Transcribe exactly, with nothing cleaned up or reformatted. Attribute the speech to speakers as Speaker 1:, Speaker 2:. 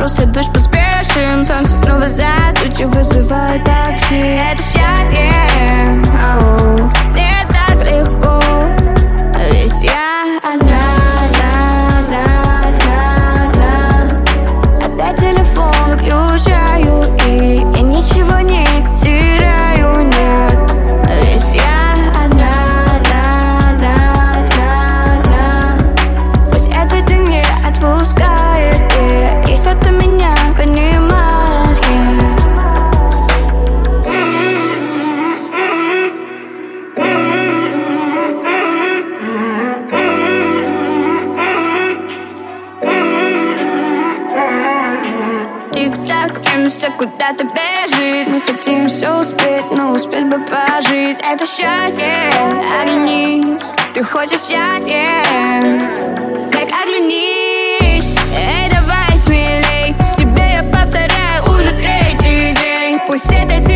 Speaker 1: просто дождь, поспешим. Солнце снова за тучи, вызывает такси. Это счастье, оу, не так легко. Ведь я одна, одна, одна, одна. Опять телефон выключаю, и я ничего не теряю, нет. Ведь я одна, одна, одна, одна, одна. Пусть этот день не отпускает, и есть кто-то меня понимает, yeah. Тик-так, время все куда-то бежит. Мы хотим все успеть, но успеть бы пожить. Это счастье, оглянись. Ты хочешь счастья, так оглянись. Эй, давай смелей, себе я повторяю уже третий день. Пусть это